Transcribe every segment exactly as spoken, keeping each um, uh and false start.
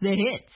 the hits.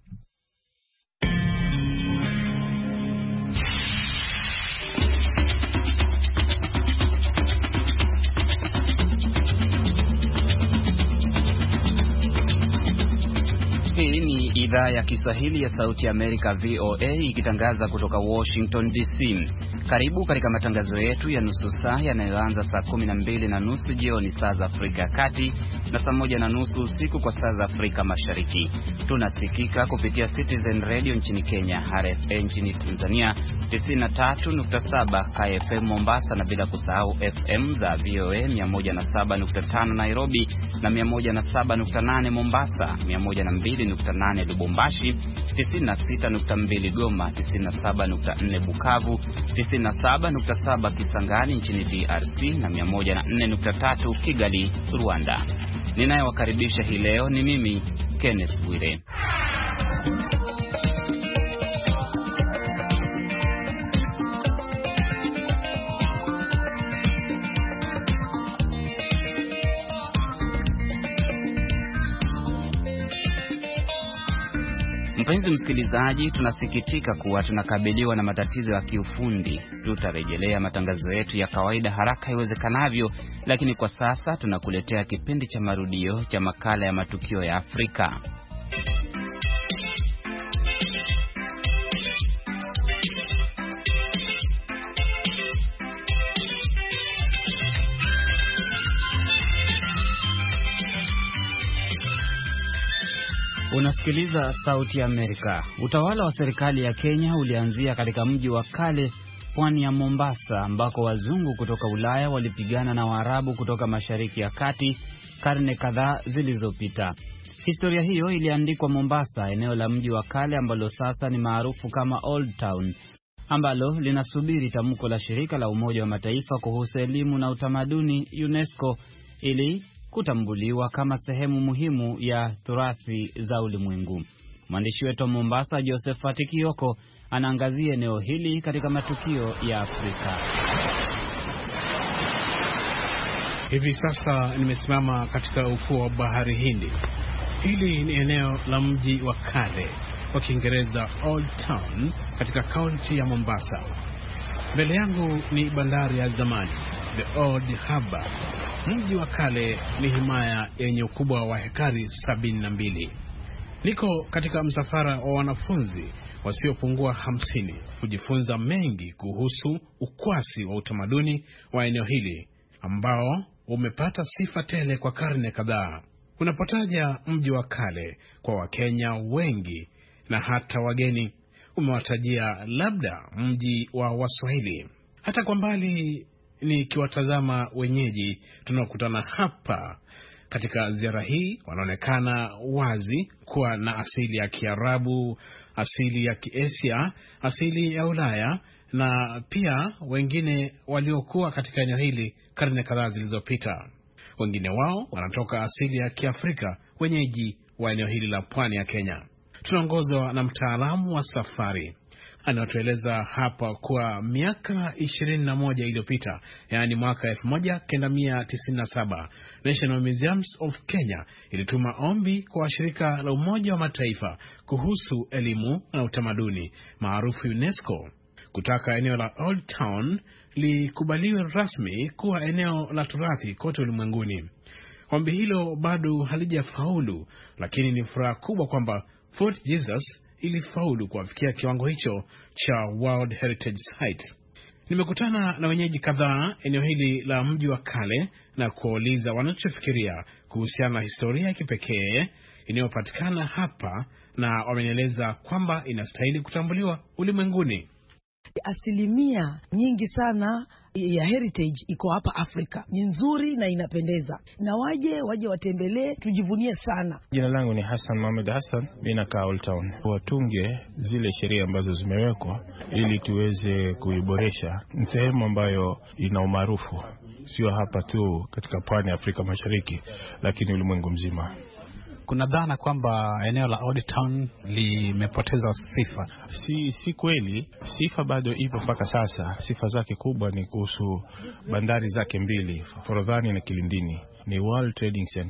Hii ni idhaa ya Kiswahili ya Sauti ya Amerika V O A ikitangaza kutoka Washington D C. Karibu katika matangazo yetu ya nusu saa yanayoanza saa kumi na mbili na nusu jioni saa za Afrika ya Kati na saa moja na nusu usiku kwa saa za Afrika Mashariki. Tunasikika kupitia Citizen Radio nchini Kenya, R F A nchini Tanzania, tisini na tatu nukta saba K F M Mombasa, na bila kusahau F M za V O A mia moja na saba nukta tano Nairobi na mia moja na saba nukta nane Mombasa, mia moja na mbili nukta nane Lubumbashi, tisini na sita nukta mbili Goma, tisini na saba nukta nne Bukavu, tisini na saba nukta saba Kisangani nchini D R C na mia moja na nne nukta tatu Kigali, Rwanda. Ninayewakaribisha hii leo ni mimi Kenneth Bwire. Mpenzi msikilizaji, tunasikitika kuwa tunakabiliwa na matatizo ya kiufundi. Tutarejelea matangazo yetu ya kawaida haraka iwezekanavyo, lakini kwa sasa tunakuletea kipindi cha marudio cha makala ya matukio ya Afrika. Unasikiliza Sauti ya Amerika. Utawala wa serikali ya Kenya ulianzia katika mji wa kale pwani ya Mombasa, ambako wazungu kutoka Ulaya walipigana na Waarabu kutoka Mashariki ya Kati karne kadhaa zilizopita. Historia hiyo iliandikwa Mombasa, eneo la mji wa kale ambalo sasa ni maarufu kama Old Town, ambalo linasubiri tamko la shirika la Umoja wa Mataifa kuhusu elimu na utamaduni UNESCO ili kutambuliwa kama sehemu muhimu ya turathi za ulimwengu. Mwandishi wetu wa Mombasa Josephat Kioko anaangazia eneo hili katika matukio ya Afrika. Hivi sasa nimesimama katika ufuo wa bahari Hindi. Hili ni eneo la mji wa kale, kwa Kiingereza Old Town, katika kaunti ya Mombasa. Mbele yangu ni bandari ya zamani, The Old Harbour. Mji wa kale ni himaya yenye ukubwa wa hekari sabini na mbili. Niko katika msafara wa wanafunzi wasiopungua hamsini kujifunza mengi kuhusu ukwasi wa utamaduni wa eneo hili ambao umepata sifa tele kwa karne kadhaa. Unapotaja mji wa kale kwa Wakenya wengi na hata wageni, umewatajia labda mji wa Waswahili. Hata kwa mbali nikiwatazama wenyeji tunaokutana hapa katika ziara hii, wanaonekana wazi kuwa na asili ya Kiarabu, asili ya Kiasia, asili ya Ulaya, na pia wengine waliokuwa katika eneo hili karne kadhaa zilizopita. Wengine wao wanatoka asili ya Kiafrika, wenyeji wa eneo hili la pwani ya Kenya. Tunaongozwa na mtaalamu wa safari anatueleza hapa kwa miaka ishirini na moja iliyopita, yani mwaka elfu moja kenda mia tisini na saba, National Museums of Kenya ilituma ombi kwa shirika la Umoja wa Mataifa kuhusu elimu na utamaduni maarufu UNESCO, kutaka eneo la Old Town likubaliwe rasmi kuwa eneo la turathi kote ulimwenguni. Ombi hilo bado halijafaulu, lakini ni furaha kubwa kwamba Fort Jesus ilifaulu kufikia kiwango hicho cha World Heritage Site. Nimekutana na wenyeji kadhaa eneo hili la mji wa kale na kuuliza wanachofikiria kuhusiana na historia ya kipekee inayopatikana hapa, na wamenieleza kwamba inastahili kutambuliwa ulimwenguni. Asilimia nyingi sana ya heritage iko hapa Afrika. Ni nzuri na inapendeza, na waje waje watembelee, tujivunie sana. Jina langu ni Hassan Mohamed Hassan, mimi nakaa Old Town. Watunge zile sheria ambazo zimewekwa ili tuweze kuiboresha. Ni sehemu ambayo ina umaarufu sio hapa tu katika pwani ya Afrika Mashariki, lakini ulimwengu mzima. Kuna dhana kwamba eneo la Old Town limepoteza sifa. Si si kweli, sifa bado ipo mpaka sasa. Sifa zake kubwa ni kuhusu bandari zake mbili, Forodhani na Kilindini. Ni World Trading Center.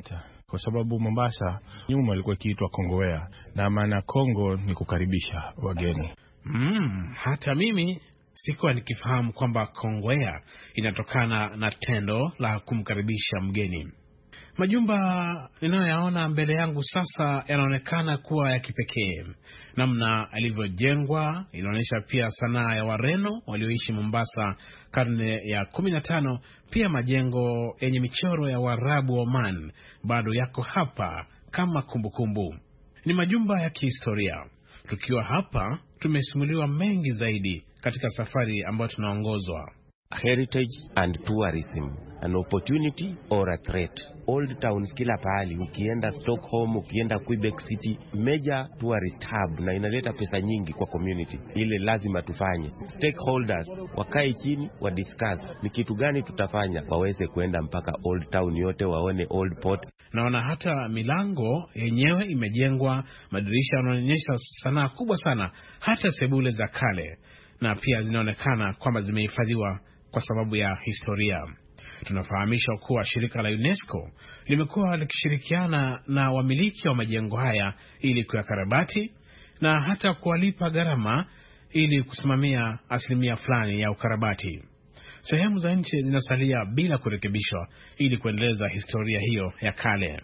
kwa sababu Mombasa nyuma ilikuwa ikiitwa Kongowea, na maana Kongo ni kukaribisha wageni. Mm, hata mimi sikuwa nikifahamu kwamba Kongowea inatokana na tendo la kumkaribisha mgeni. Majumba ninayoyaona mbele yangu sasa yanaonekana kuwa ya kipekee. Namna alivyojengwa inaonyesha pia sanaa ya Wareno walioishi Mombasa karne ya kumi na tano. Pia majengo yenye michoro ya Waarabu wa Oman bado yako hapa kama kumbukumbu kumbu. Ni majumba ya kihistoria. Tukiwa hapa tumesimuliwa mengi zaidi katika safari ambayo tunaongozwa. Heritage and tourism, an opportunity or a threat. Old towns kila pahali, ukienda Stockholm, ukienda Quebec City, major tourist hub, na inaleta pesa nyingi kwa community. Ile lazima tufanye. Stakeholders wakae chini wa discuss ni kitu gani tutafanya, waweze kuenda mpaka old town yote waone old port. Naona hata milango yenyewe imejengwa, madirisha yanaonyesha sanaa kubwa sana, hata sebule za kale, na pia zinaonekana kwamba zimehifadhiwa kwa sababu ya historia. Tunafahamishwa kuwa shirika la UNESCO limekuwa likishirikiana na wamiliki wa majengo haya ili kuyakarabati na hata kuwalipa gharama ili kusimamia asilimia fulani ya ukarabati. Sehemu za nchi zinasalia bila kurekebishwa ili kuendeleza historia hiyo ya kale.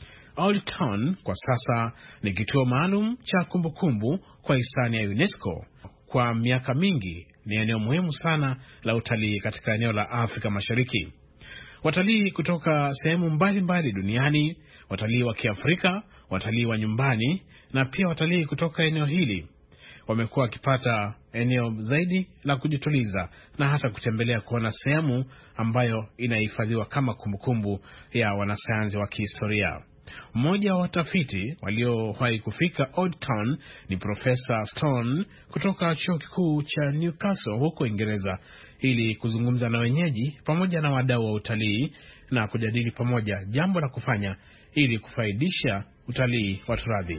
Old Town kwa sasa ni kituo maalum cha kumbukumbu kwa hisani ya UNESCO. Kwa miaka mingi ni eneo muhimu sana la utalii katika eneo la Afrika Mashariki. Watalii kutoka sehemu mbalimbali duniani, watalii wa Kiafrika, watalii wa nyumbani na pia watalii kutoka eneo hili wamekuwa wakipata eneo zaidi la kujituliza na hata kutembelea kuona sehemu ambayo inahifadhiwa kama kumbukumbu ya wanasayansi wa kihistoria. Mmoja wa watafiti waliowahi kufika Old Town ni Profesa Stone kutoka chuo kikuu cha Newcastle huko Uingereza, ili kuzungumza na wenyeji pamoja na wadau wa utalii na kujadili pamoja jambo la kufanya ili kufaidisha utalii wa turathi.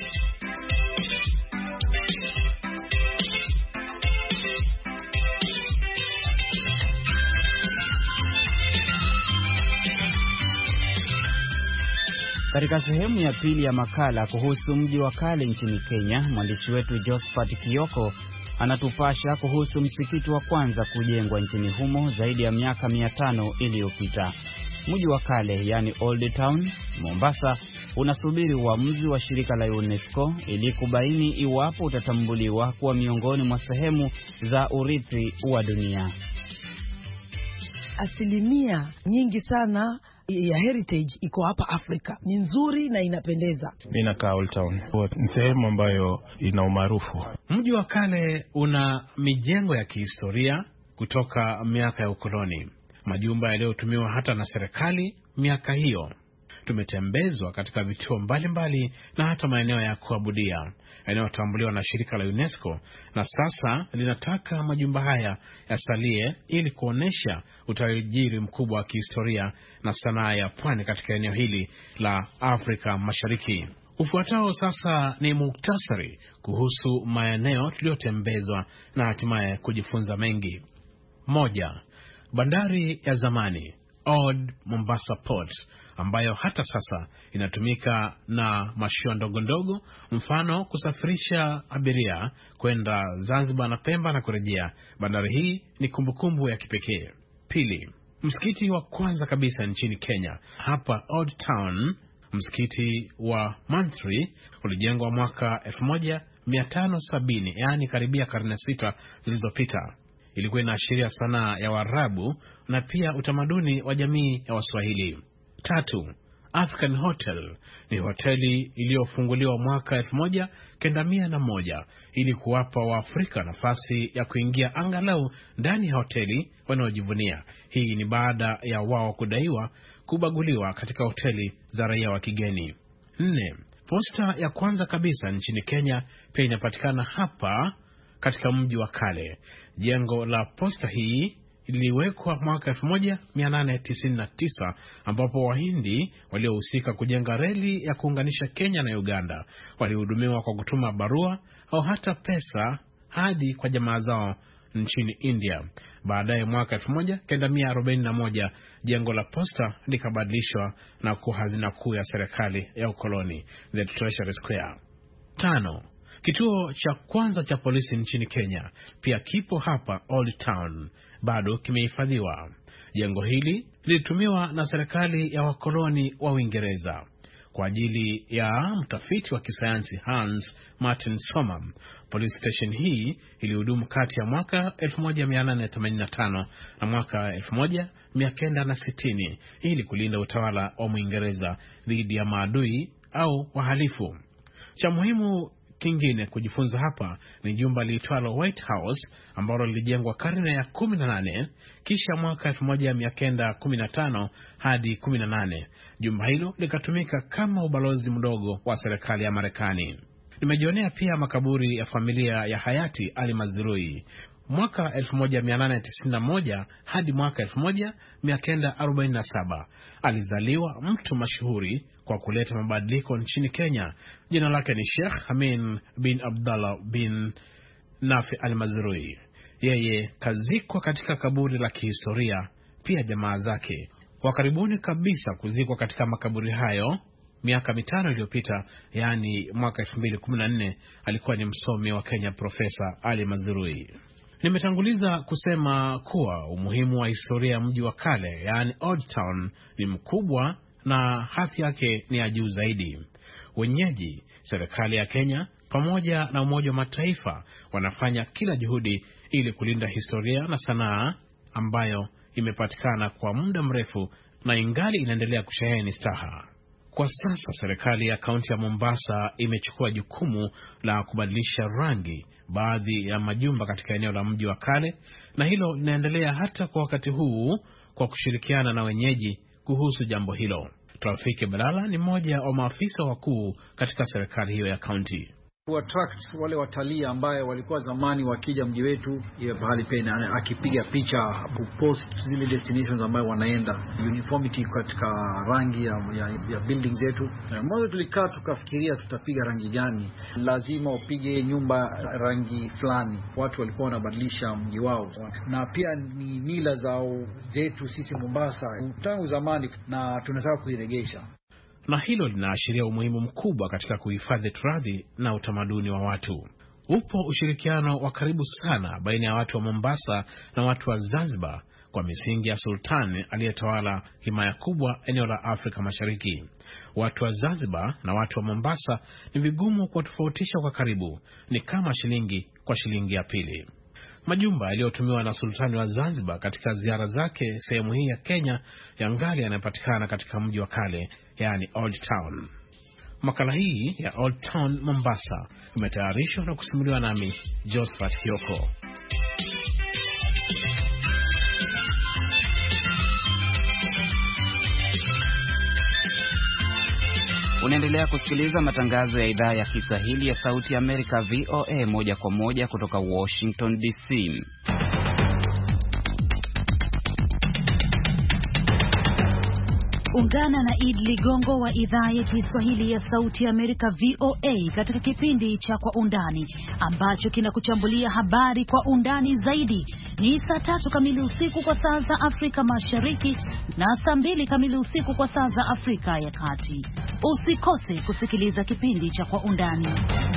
Katika sehemu ya pili ya makala kuhusu mji wa kale nchini Kenya, mwandishi wetu Josephat Kioko anatupasha kuhusu msikiti wa kwanza kujengwa nchini humo zaidi ya miaka mia tano iliyopita. Mji wa kale, yani Old Town, Mombasa, unasubiri uamuzi wa shirika la UNESCO ili kubaini iwapo utatambuliwa kuwa miongoni mwa sehemu za urithi wa dunia. Asilimia nyingi sana ya heritage iko hapa Afrika. Ni nzuri na inapendeza. Mimi nakaa Old Town. Ni sehemu ambayo ina umaarufu. Mji wa kale una mijengo ya kihistoria kutoka miaka ya ukoloni. Majumba yaliyotumiwa hata na serikali miaka hiyo. Tumetembezwa katika vituo mbalimbali na hata maeneo ya kuabudia yanayotambuliwa na shirika la UNESCO, na sasa linataka majumba haya yasalie ili kuonesha utajiri mkubwa wa kihistoria na sanaa ya pwani katika eneo hili la Afrika Mashariki. Ufuatao sasa ni muktasari kuhusu maeneo tuliyotembezwa na hatimaye kujifunza mengi. Moja, bandari ya zamani Old Mombasa Port, ambayo hata sasa inatumika na mashua ndogo ndogo, mfano kusafirisha abiria kwenda Zanzibar na Pemba na kurejea. Bandari hii ni kumbukumbu ya kipekee. Pili, msikiti wa kwanza kabisa nchini Kenya hapa Old Town, msikiti wa Manthri, ulijengwa mwaka elfu moja mia tano sabini, yaani karibia karne sita zilizopita. Ilikuwa inaashiria sanaa ya Waarabu na pia utamaduni wa jamii ya Waswahili. Tatu, African Hotel ni hoteli iliyofunguliwa mwaka elfu moja kenda mia na moja ili kuwapa Waafrika nafasi ya kuingia angalau ndani ya hoteli wanaojivunia. Hii ni baada ya wao kudaiwa kubaguliwa katika hoteli za raia wa kigeni. Nne, posta ya kwanza kabisa nchini Kenya pia inapatikana hapa katika mji wa kale. Jengo la posta hii iliwekwa mwaka elfu moja mia nane tisini na tisa, ambapo Wahindi waliohusika kujenga reli ya kuunganisha Kenya na Uganda walihudumiwa kwa kutuma barua au hata pesa hadi kwa jamaa zao nchini India. Baadaye mwaka elfu moja kenda mia arobaini na moja jengo la posta likabadilishwa na kuwa hazina kuu ya serikali ya ukoloni, the Treasury Square. Tano, kituo cha kwanza cha polisi nchini Kenya pia kipo hapa Old Town, bado kimehifadhiwa. Jengo hili lilitumiwa na serikali ya wakoloni wa Uingereza kwa ajili ya mtafiti wa kisayansi Hans Martin Sommer. Police station hii ilihudumu kati ya mwaka elfu moja mia nane themanini na tano na mwaka elfu moja mia kenda na sitini ili kulinda utawala wa Uingereza dhidi ya maadui au wahalifu. Cha muhimu kingine kujifunza hapa ni jumba liitwalo White House ambalo lilijengwa karne ya kumi na nane kisha mwaka elfu moja mia kenda kumi na tano hadi kumi na nane. Jumba hilo likatumika kama ubalozi mdogo wa serikali ya Marekani. Nimejionea pia makaburi ya familia ya hayati Ali Mazrui. Mwaka elfu moja mia nane tisini na moja hadi mwaka elfu moja mia kenda arobaini na saba alizaliwa mtu mashuhuri kwa kuleta mabadiliko nchini Kenya. Jina lake ni Sheikh Amin bin Abdallah bin Nafi al-Mazrui. Yeye kazikwa katika kaburi la kihistoria. Pia jamaa zake wa karibuni kabisa kuzikwa katika makaburi hayo miaka mitano iliyopita, yani mwaka elfu mbili kumi na nne, alikuwa ni msomi wa Kenya Profesa Ali Mazrui. Nimetanguliza kusema kuwa umuhimu wa historia ya mji wa kale, yani Old Town, ni mkubwa na hadhi yake ni ya juu zaidi. Wenyeji, serikali ya Kenya pamoja na Umoja wa Mataifa wanafanya kila juhudi ili kulinda historia na sanaa ambayo imepatikana kwa muda mrefu na ingali inaendelea kusheheni staha. Kwa sasa serikali ya kaunti ya Mombasa imechukua jukumu la kubadilisha rangi baadhi ya majumba katika eneo la mji wa kale, na hilo linaendelea hata kwa wakati huu kwa kushirikiana na wenyeji kuhusu jambo hilo. Trafiki Balala ni mmoja wa maafisa wakuu katika serikali hiyo ya kaunti. Kuattract wale watalii ambaye walikuwa zamani wakija mji wetu, ile pahali pena akipiga picha, kupost zile destinations ambayo wanaenda, uniformity katika rangi ya, ya, ya building zetu. Mwanzo tulikaa tukafikiria tutapiga rangi gani, lazima upige nyumba rangi fulani. Watu walikuwa wanabadilisha mji wao, na pia ni mila zao zetu sisi Mombasa tangu zamani na tunataka kuiregesha. Na hilo linaashiria umuhimu mkubwa katika kuhifadhi turathi na utamaduni wa watu. Upo ushirikiano wa karibu sana baina ya watu wa Mombasa na watu wa Zanzibar kwa misingi ya sultani aliyetawala himaya kubwa eneo la Afrika Mashariki. Watu wa Zanzibar na watu wa Mombasa ni vigumu kuwatofautisha kwa karibu, ni kama shilingi kwa shilingi ya pili. Majumba yaliyotumiwa na sultani wa Zanzibar katika ziara zake sehemu hii ya Kenya yangali yanapatikana katika mji wa kale, yani Old Town. Makala hii ya Old Town Mombasa imetayarishwa na kusimuliwa nami Josephat Kioko. Unaendelea kusikiliza matangazo ya idhaa ya Kiswahili ya Sauti ya Amerika V O A moja kwa moja kutoka Washington D C. Ungana na Id Ligongo wa idhaa ya Kiswahili ya Sauti ya Amerika V O A katika kipindi cha Kwa Undani ambacho kinakuchambulia habari kwa undani zaidi. Ni saa tatu kamili usiku kwa saa za Afrika Mashariki na saa mbili kamili usiku kwa saa za Afrika ya Kati. Usikose kusikiliza kipindi cha Kwa Undani.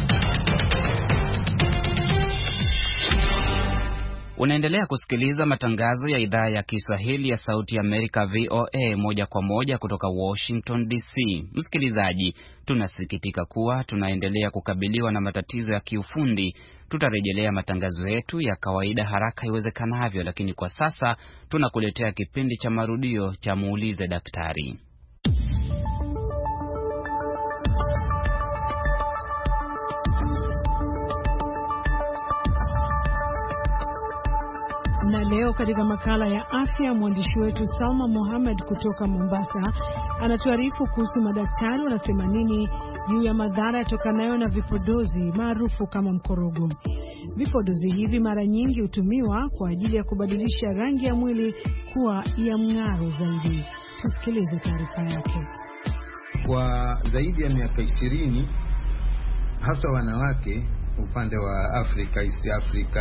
Unaendelea kusikiliza matangazo ya idhaa ya Kiswahili ya Sauti ya Amerika V O A moja kwa moja kutoka Washington D C. Msikilizaji, tunasikitika kuwa tunaendelea kukabiliwa na matatizo ya kiufundi. Tutarejelea matangazo yetu ya kawaida haraka iwezekanavyo, lakini kwa sasa tunakuletea kipindi cha marudio cha Muulize Daktari. Na leo katika makala ya afya, mwandishi wetu Salma Mohamed kutoka Mombasa anatuarifu kuhusu madaktari wanasema nini juu ya madhara yatokanayo na vipodozi maarufu kama mkorogo. Vipodozi hivi mara nyingi hutumiwa kwa ajili ya kubadilisha rangi ya mwili kuwa ya mng'aro zaidi. Tusikilize taarifa yake. Kwa zaidi ya miaka ishirini, hasa wanawake upande wa Afrika, East Africa,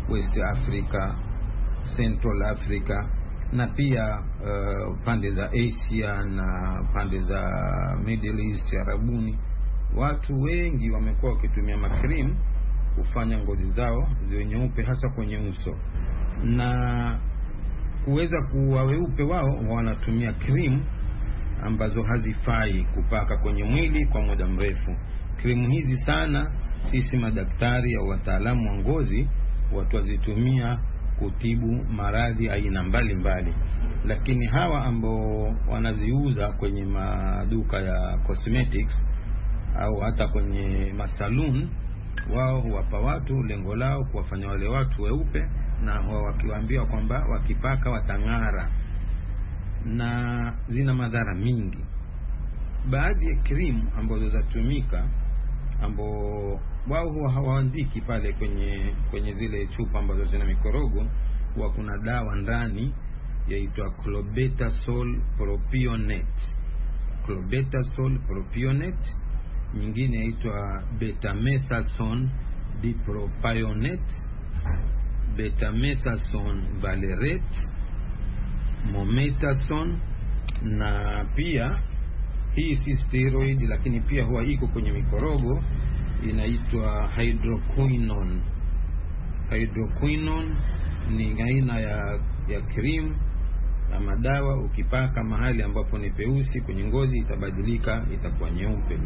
West Africa, Central Africa na pia uh, pande za Asia na pande za Middle East, Arabuni. Watu wengi wamekuwa wakitumia makrim kufanya ngozi zao ziwe nyeupe, hasa kwenye uso, na kuweza kuwa weupe wao wanatumia cream ambazo hazifai kupaka kwenye mwili kwa muda mrefu. Krimu hizi sana sisi madaktari au wataalamu wa ngozi watu wazitumia kutibu maradhi aina mbalimbali, lakini hawa ambao wanaziuza kwenye maduka ya cosmetics au hata kwenye masalon, wao huwapa watu, lengo lao kuwafanya wale watu weupe, na wao wakiwaambia kwamba wakipaka watang'ara, na zina madhara mingi. Baadhi ya cream ambazo zatumika ambao wao huwa hawaandiki pale kwenye kwenye zile chupa ambazo zina mikorogo, huwa kuna dawa ndani yaitwa clobetasol propionate. Clobetasol propionate, nyingine yaitwa betamethasone dipropionate, betamethasone valerate, mometasone, na pia hii si steroid lakini pia huwa iko kwenye mikorogo, inaitwa hydroquinone. Hydroquinone ni aina ya ya cream na madawa, ukipaka mahali ambapo ni peusi kwenye ngozi itabadilika, itakuwa nyeupe.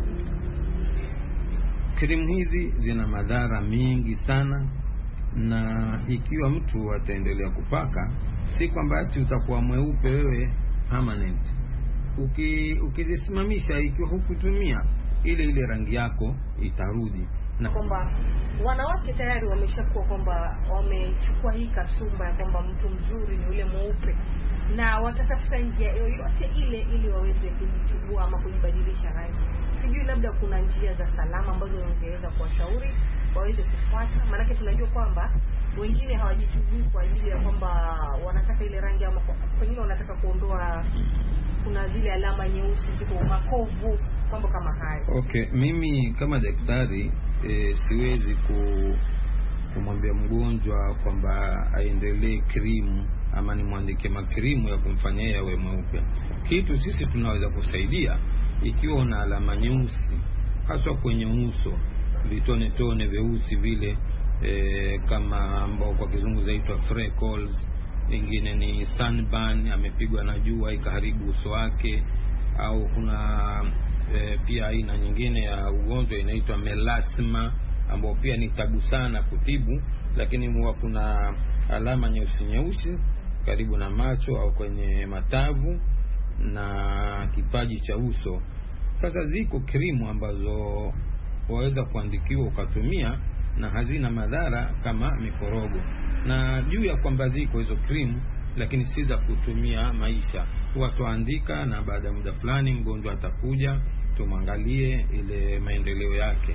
Cream hizi zina madhara mingi sana, na ikiwa mtu ataendelea kupaka, si kwamba ati utakuwa mweupe wewe permanent. Uki ukizisimamisha, ikiwa hukutumia, ile ile rangi yako itarudi. Na kwamba wanawake tayari wameshakuwa kwamba wamechukua hii kasumba ya kwamba mtu mzuri ni yule mweupe, na watatafuta njia yoyote ile ili waweze kujitibua ama kujibadilisha rangi. Sijui labda kuna njia za salama ambazo ungeweza kuwashauri waweze kufuata, maana tunajua kwamba wengine hawajitibui kwa ajili ya kwamba wanataka ile rangi, ama wengine wanataka kuondoa, kuna zile alama nyeusi ziko makovu, mambo kama hayo. Okay, mimi kama daktari e, siwezi ku kumwambia mgonjwa kwamba aendelee cream ama nimwandike makrimu ya kumfanyia yawe mweupe. Kitu sisi tunaweza kusaidia, ikiwa una alama nyeusi hasa kwenye uso, vitone tone vyeusi vile e, kama ambao kwa kizungu zaitwa freckles, ingine ni sunburn, amepigwa na jua ikaharibu uso wake, au kuna e, pia aina nyingine ya ugonjwa inaitwa melasma ambao pia ni tabu sana kutibu, lakini huwa kuna alama nyeusi nyeusi karibu na macho au kwenye matavu na kipaji cha uso. Sasa ziko krimu ambazo waweza kuandikiwa ukatumia na hazina madhara kama mikorogo, na juu ya kwamba ziko hizo krimu lakini si za kutumia maisha. Watu andika, na baada ya muda fulani mgonjwa atakuja tumwangalie ile maendeleo yake.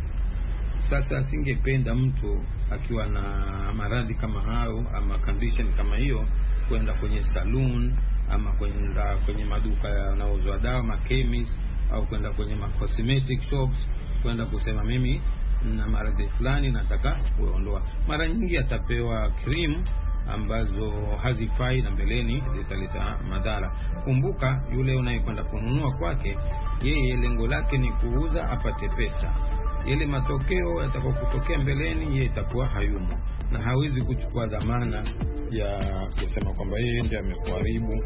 Sasa singependa mtu akiwa na maradhi kama hayo ama condition kama hiyo kwenda kwenye saloon ama kwenda kwenye maduka yanayouzwa dawa, ma chemist, au kwenda kwenye ma cosmetic shops kwenda kusema mimi na maradhi fulani nataka kuondoa. Mara nyingi atapewa cream ambazo hazifai na mbeleni zitaleta madhara. Kumbuka, yule unayekwenda kununua kwake, yeye lengo lake ni kuuza apate pesa. Ile matokeo yatakayotokea mbeleni yeye itakuwa hayumo, na hawezi kuchukua dhamana ya kusema kwamba yeye ndiye amekuharibu.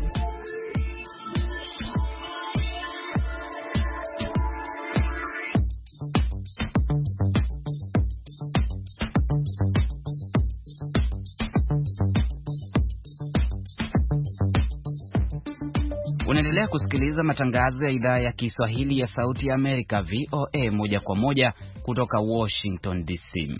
Unaendelea kusikiliza matangazo ya idhaa ya Kiswahili ya Sauti ya Amerika V O A moja kwa moja kutoka Washington D C.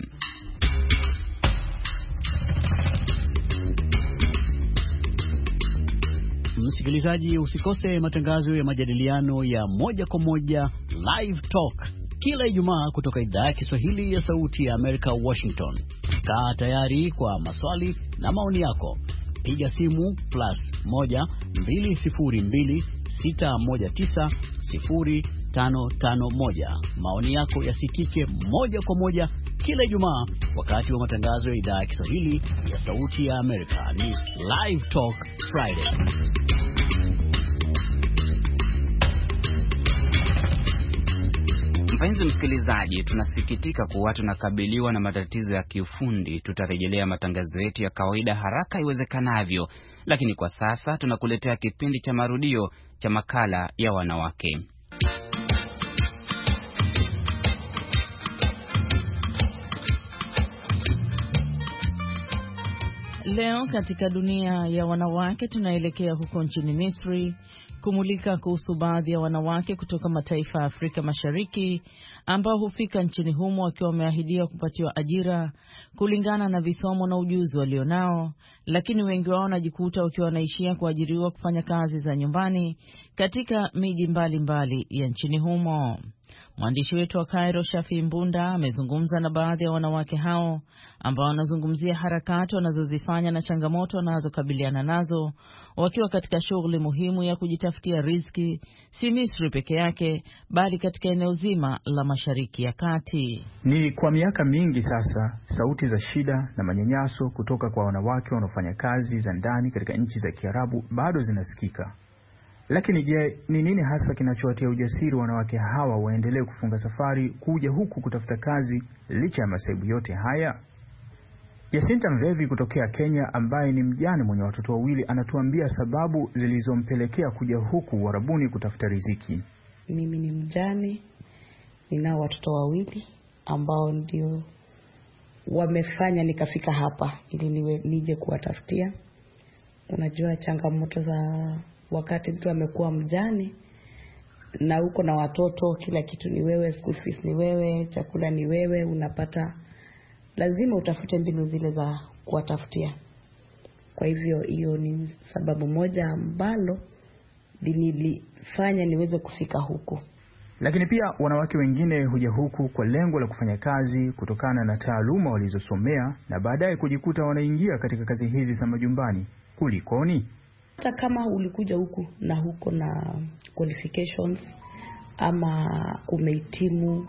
Msikilizaji, usikose matangazo ya majadiliano ya moja kwa moja Live Talk kila Ijumaa kutoka idhaa ya Kiswahili ya Sauti ya Amerika Washington. Kaa tayari kwa maswali na maoni yako. Piga simu plus moja mbili sifuri mbili sita moja tisa sifuri tano tano moja. Maoni yako yasikike moja kwa moja kila Ijumaa wakati wa matangazo ya idhaa ya Kiswahili ya Sauti ya Amerika. Ni Live Talk Friday. Mpenzi msikilizaji, tunasikitika kuwa tunakabiliwa na matatizo ya kiufundi. Tutarejelea matangazo yetu ya kawaida haraka iwezekanavyo, lakini kwa sasa tunakuletea kipindi cha marudio cha makala ya wanawake. Leo katika dunia ya wanawake tunaelekea huko nchini Misri kumulika kuhusu baadhi ya wanawake kutoka mataifa ya Afrika Mashariki ambao hufika nchini humo wakiwa wameahidiwa kupatiwa ajira kulingana na visomo na ujuzi walionao, lakini wengi wao wanajikuta wakiwa wanaishia kuajiriwa kufanya kazi za nyumbani katika miji mbalimbali ya nchini humo. Mwandishi wetu wa Cairo, Shafi Mbunda, amezungumza na baadhi ya wanawake hao ambao wanazungumzia harakati wanazozifanya na changamoto wanazokabiliana nazo wakiwa katika shughuli muhimu ya kujitafutia riziki, si Misri peke yake, bali katika eneo zima la Mashariki ya Kati. Ni kwa miaka mingi sasa, sauti za shida na manyanyaso kutoka kwa wanawake wanaofanya kazi za ndani katika nchi za Kiarabu bado zinasikika. Lakini je, ni nini hasa kinachowatia ujasiri wanawake hawa waendelee kufunga safari kuja huku kutafuta kazi licha ya masaibu yote haya? Jacinta Mvevi kutokea Kenya, ambaye ni mjane mwenye watoto wawili, anatuambia sababu zilizompelekea kuja huku Uarabuni kutafuta riziki. Mimi ni mjane, ninao watoto wawili ambao ndio wamefanya nikafika hapa ili niwe nije kuwatafutia. Unajua changamoto za wakati mtu amekuwa mjane na uko na watoto, kila kitu ni wewe, school fees ni wewe, chakula ni wewe, unapata lazima utafute mbinu zile za kuwatafutia. Kwa hivyo hiyo ni sababu moja ambalo nilifanya niweze kufika huku. Lakini pia wanawake wengine huja huku kwa lengo la kufanya kazi kutokana na taaluma walizosomea na baadaye kujikuta wanaingia katika kazi hizi za majumbani. Kulikoni? Hata kama ulikuja huku na huko na qualifications ama umehitimu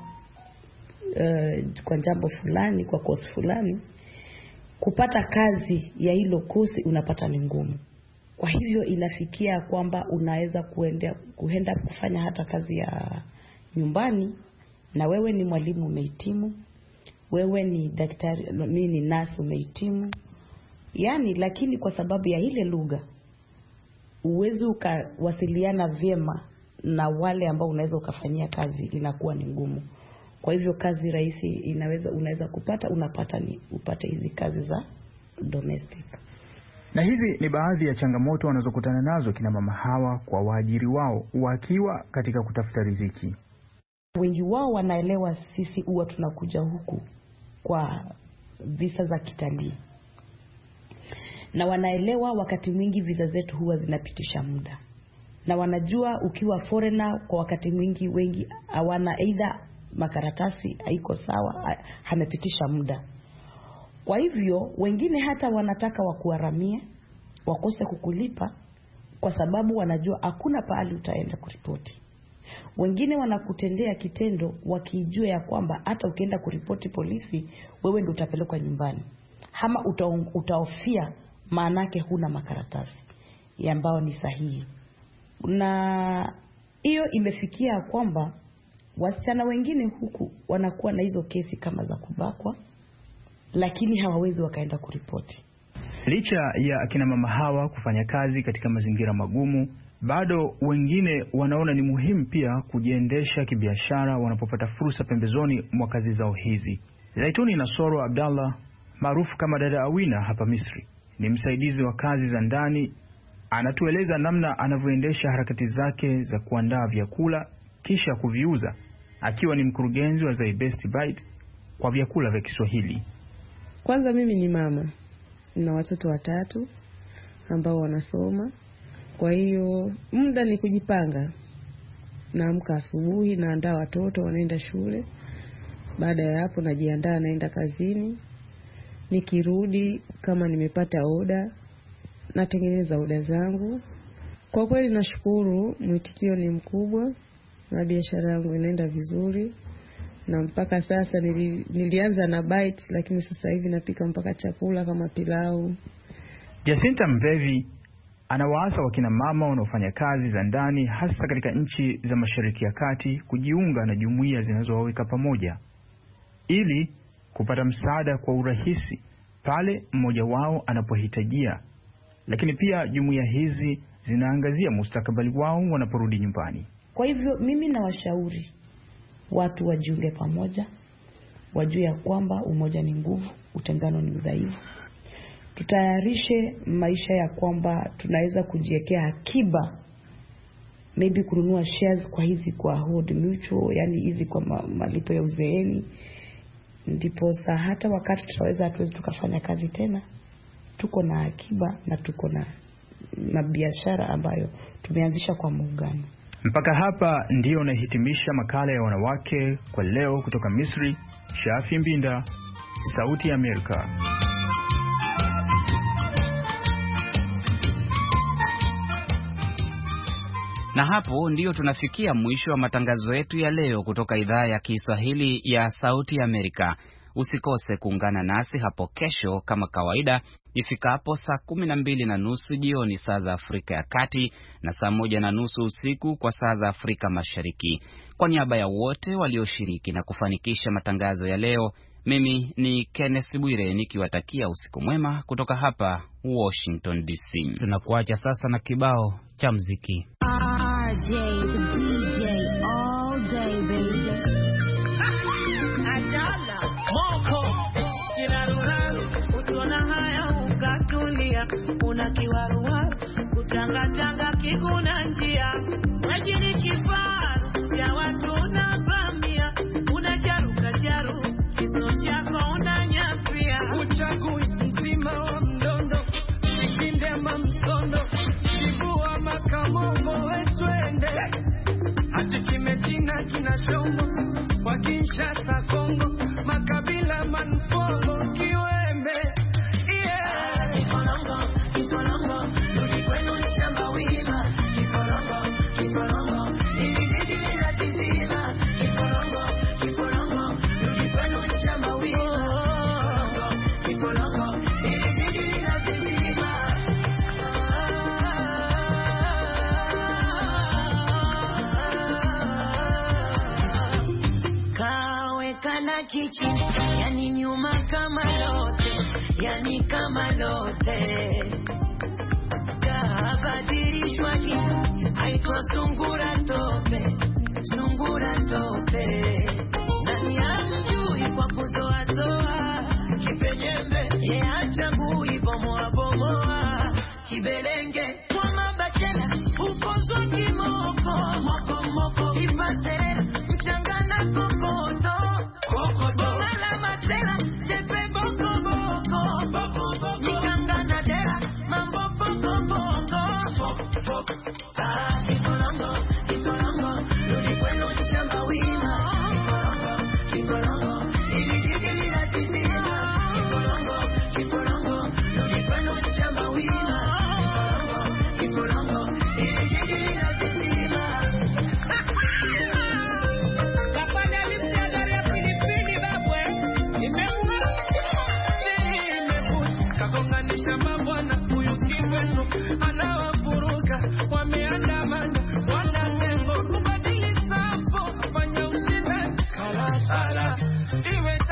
uh, kwa jambo fulani, kwa course fulani, kupata kazi ya hilo kosi unapata ni ngumu. Kwa hivyo inafikia kwamba unaweza kuenda kuenda kufanya hata kazi ya nyumbani, na wewe ni mwalimu umehitimu, wewe ni daktari, mimi ni nurse umehitimu. Yaani, lakini kwa sababu ya ile lugha uwezi ukawasiliana vyema na wale ambao unaweza ukafanyia kazi, inakuwa ni ngumu. Kwa hivyo kazi rahisi inaweza unaweza kupata unapata ni upate hizi kazi za domestic. Na hizi ni baadhi ya changamoto wanazokutana nazo kina mama hawa kwa waajiri wao wakiwa katika kutafuta riziki. Wengi wao wanaelewa sisi huwa tunakuja huku kwa visa za kitalii. Na wanaelewa wakati mwingi visa zetu huwa zinapitisha muda. Na wanajua ukiwa foreigner kwa wakati mwingi wengi hawana either makaratasi haiko sawa, hamepitisha muda. Kwa hivyo wengine hata wanataka wakuharamie, wakose kukulipa kwa sababu wanajua hakuna pahali utaenda kuripoti. Wengine wanakutendea kitendo wakijua ya kwamba hata ukienda kuripoti polisi wewe ndio utapelekwa nyumbani. Ama utaofia maanake huna makaratasi ambao ni sahihi. Na hiyo imefikia kwamba wasichana wengine huku wanakuwa na hizo kesi kama za kubakwa, lakini hawawezi wakaenda kuripoti. Licha ya akina mama hawa kufanya kazi katika mazingira magumu, bado wengine wanaona ni muhimu pia kujiendesha kibiashara wanapopata fursa pembezoni mwa kazi zao hizi. Zaituni Nasoro Abdallah, maarufu kama Dada Awina hapa Misri, ni msaidizi wa kazi za ndani. Anatueleza namna anavyoendesha harakati zake za kuandaa vyakula kisha kuviuza, akiwa ni mkurugenzi wa The Best Bite kwa vyakula vya Kiswahili. Kwanza mimi ni mama na watoto watatu ambao wanasoma. Kwa hiyo muda ni kujipanga. Naamka asubuhi, naandaa watoto wanaenda shule. Baada ya hapo najiandaa naenda kazini. Nikirudi kama nimepata oda, natengeneza oda zangu. Kwa kweli nashukuru, mwitikio ni mkubwa na biashara yangu inaenda vizuri, na mpaka sasa nili, nilianza na bites, lakini sasa hivi napika mpaka chakula kama pilau. Jacinta Mvevi anawaasa wakina mama wanaofanya kazi za ndani hasa katika nchi za Mashariki ya Kati kujiunga na jumuiya zinazowaweka pamoja ili kupata msaada kwa urahisi pale mmoja wao anapohitajia. Lakini pia jumuiya hizi zinaangazia mustakabali wao wanaporudi nyumbani. Kwa hivyo mimi nawashauri watu wajiunge pamoja, wajue ya kwamba umoja ni nguvu, utengano ni udhaifu. Tutayarishe maisha ya kwamba tunaweza kujiwekea akiba, maybe kununua shares kwa hizi kwa Old Mutual, yani hizi kwa malipo ya uzeeni, ndipo saa hata wakati tutaweza hatuwezi tukafanya kazi tena, tuko na akiba na tuko na na biashara ambayo tumeanzisha kwa muungano. Mpaka hapa ndio nahitimisha makala ya wanawake kwa leo kutoka Misri. Shafi Mbinda, Sauti ya Amerika. Na hapo ndio tunafikia mwisho wa matangazo yetu ya leo kutoka idhaa ya Kiswahili ya Sauti ya Amerika. Usikose kuungana nasi hapo kesho kama kawaida ifikapo saa kumi na mbili na nusu jioni saa za Afrika ya Kati na saa moja na nusu usiku kwa saa za Afrika Mashariki. Kwa niaba ya wote walioshiriki na kufanikisha matangazo ya leo, mimi ni Kenneth Bwire nikiwatakia usiku mwema kutoka hapa Washington D C. Tunakuacha sasa na kibao cha muziki. R J the D J all day baby. Adala moko kiraruraru utona haya ukatulia unakiwaruwaru kutangatanga kiguna njia majini kifaru ya watu unavamia unacharuka charu kizo chako unanyapia uchagui mzima wa mdondo kipinde mamsondo kibua makamongo wetwende hati kimechina kinashombo kwa Kinshasa Kongo makabila manfongo kiwembe yeah kifolongo kifolongo rudi kwenu shamba wima kifolongo kifolongo ilizidi la tizima kifolongo kifolongo rudi kwenu shamba wima kifolongo ilizidi la tizima kana kichi yani nyuma kama lote yani kama lote kabadirishwa jina haitwa sungura tope sungura tope nani amjui kwa kuzoa zoa kipenyembe ye achagui bomoa bomoa kibelenge kwa mabachela ukozwa kimoko moko moko kipaterera mchangana kokoto kokoto mala matera tepe boko boko boko boko nikangana dera mambo boko boko ah kifolongo kifolongo rudi kwenu shamba wima kifolongo kifolongo ilijiji la tizima kifolongo kifolongo rudi kwenu shamba wima kifolongo kifolongo ilijiji la tizima anawafuruka wameandamana wanalengo kubadili sapo fanya usine kalasala iwe